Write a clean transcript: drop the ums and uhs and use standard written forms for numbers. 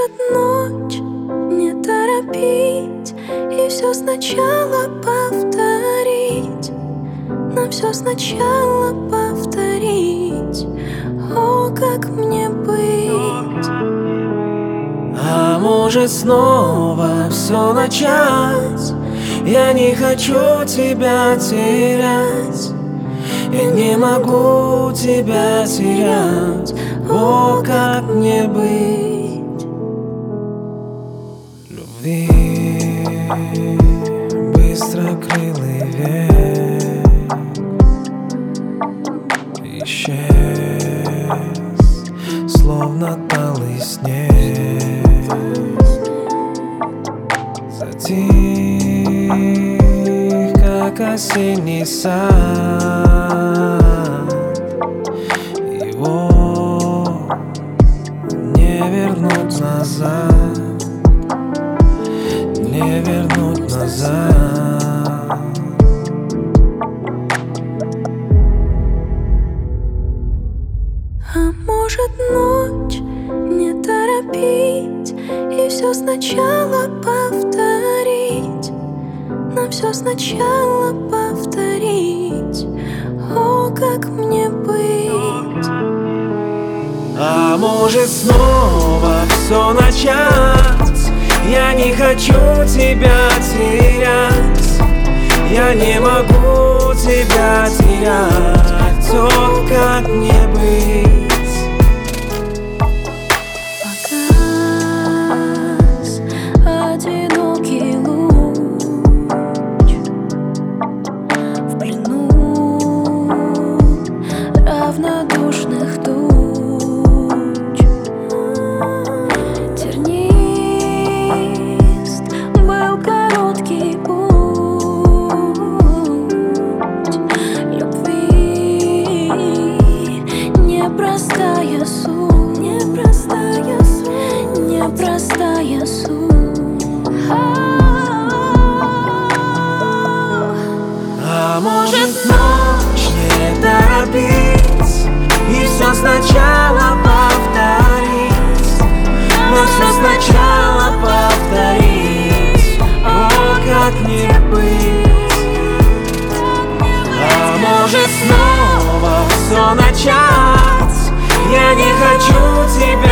может ночь не торопить и все сначала повторить, нам все сначала повторить. О, как мне быть? А может снова все начать? Я не хочу тебя терять, я не могу тебя терять. О, как мне быть? Любви быстрокрылый ветер исчез, словно талый снег. Затих, как осенний сад. Его не вернуть назад, не вернуть назад. А может ночь не торопить и все сначала повторить, нам все сначала повторить. О, как мне быть? А может снова все начать? Я не хочу тебя терять, я не могу тебя терять. О, как мне быть? Погас одинокий луч в плену равнодушных туч. Тернист был короткий путь любви, непростая суть, непростая суть, непростая суть. А может ночь не торопить и все сначала повторить, но все сначала повторить. О, как мне быть? А может снова все начать? Я не хочу тебя